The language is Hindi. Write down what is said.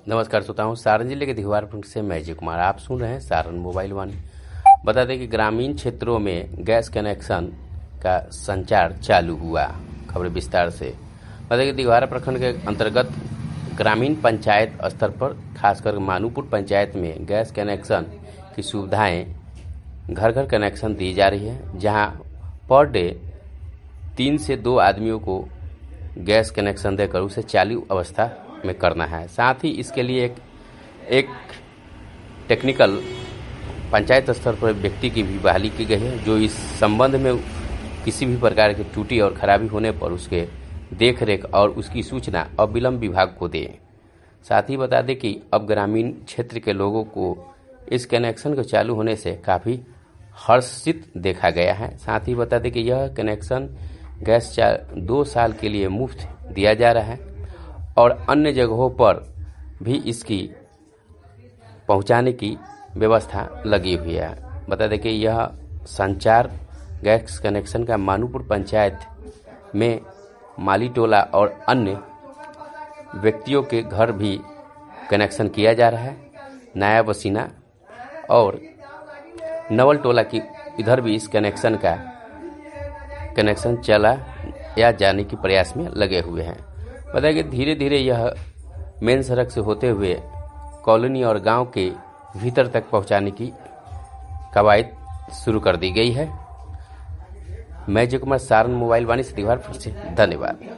नमस्कार श्रोताओं, सारण जिले के दिघवारपुर से मैं अजय कुमार आप सुन रहे हैं सारण मोबाइल वाणी। बता दें कि ग्रामीण क्षेत्रों में गैस कनेक्शन का संचार चालू हुआ। खबर विस्तार से बता दें कि दिघवारा प्रखंड के अंतर्गत ग्रामीण पंचायत स्तर पर खासकर मानूपुर पंचायत में गैस कनेक्शन की सुविधाएं घर घर कनेक्शन दी जा रही है, जहां पर डे 3 से 2 आदमियों को गैस कनेक्शन देकर उसे चालू अवस्था में करना है। साथ ही इसके लिए एक टेक्निकल पंचायत स्तर पर व्यक्ति की भी बहाली की गई है, जो इस संबंध में किसी भी प्रकार की त्रुटि और खराबी होने पर उसके देखरेख और उसकी सूचना अविलंब विभाग को दे। साथ ही बता दें कि अब ग्रामीण क्षेत्र के लोगों को इस कनेक्शन के चालू होने से काफ़ी हर्षित देखा गया है। साथ ही बता दें कि यह कनेक्शन गैस 2 साल के लिए मुफ्त दिया जा रहा है और अन्य जगहों पर भी इसकी पहुंचाने की व्यवस्था लगी हुई है। बता दें कि यह संचार गैस कनेक्शन का मानूपुर पंचायत में माली टोला और अन्य व्यक्तियों के घर भी कनेक्शन किया जा रहा है। नया बसीना और नवल टोला की इधर भी इस कनेक्शन चला या जाने की प्रयास में लगे हुए हैं। बताया कि धीरे धीरे यह मेन सड़क से होते हुए कॉलोनी और गांव के भीतर तक पहुंचाने की कवायद शुरू कर दी गई है। मैं अजय कुमार, सारण मोबाइल वाणी से दिघवारपुर से। धन्यवाद।